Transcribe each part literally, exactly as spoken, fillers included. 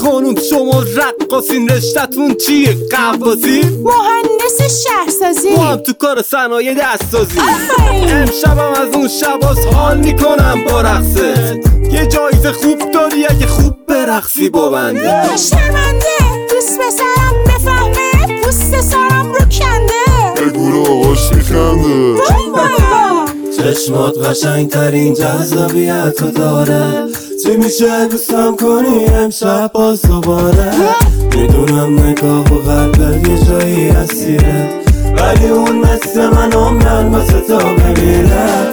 خانوم شما رقاصین، رشتتون چیه؟ قواسی؟ مهندس شهرسازی؟ ما هم تو کار صنایع دستسازی. امشبم از اون شباز حال میکنم با رقصت. یه جایزه خوب داری اگه خوب برقصی با بنده. شرمنده دوست پسرم بفهمه پوست سرم رو کنده. بگو آقاش میخنده. چشمات قشنگ ترین جذابیت رو داره. چی میشه دوستم کنی امشب باز دوباره؟ میدونم نگاه و قلبت یه جایی اسیره، ولی اون مثل من عمرن واسه تا بمیره.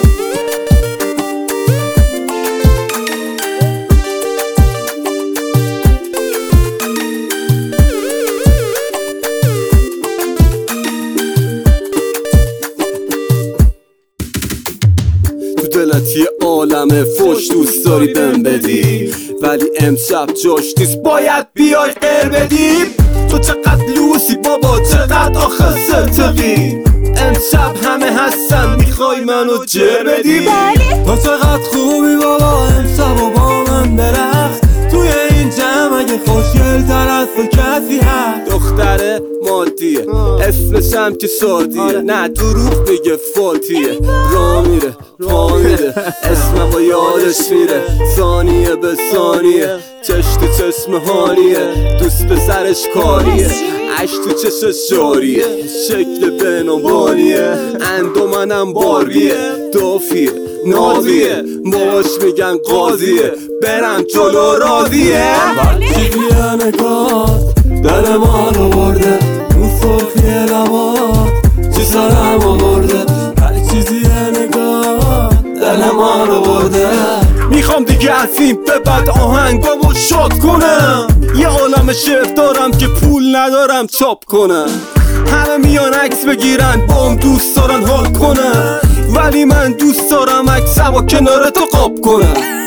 دلت یه عالمه فوش دوست داری بهم بدی، ولی امشب جاش نیست باید بیای غیر بدی. تو چقدر لوسی بابا، چقدر آخه ستقی. امشب همه هستن میخوای منو جر بدی. تو چقدر خوبی بابا، امشب و با من برقص. توی این جمع اگه خوشگل تر از تو کسی هست. دختره مادیه، اسمشم که شادیه، نه دروغ بگه فالتیه. را میره پا میره، اسم با یادش میره، ثانیه به ثانیه. چش تو چشم حالیه، دوست به سرش کاریه، عشق تو چشش جاریه، شکل بنابانیه، اندومنم باریه، دافیه نازیه، باش میگن قاضیه، برم جلو راضیه. چیزیه نگاه دل ما رو برده، اون سرخی لبات چی سرم آورده. هر چیزیه نگاه دل ما رو برده. میخوام دیگه از این به بعد آهنگامو شاد کنم. یه عالم شعر دارم که پول ندارم چاپ کنم. همه میان عکس بگیرن بام دوست دارن حال کنم، ولی من دوست دارم عکسمو کنار تو قاب کنم.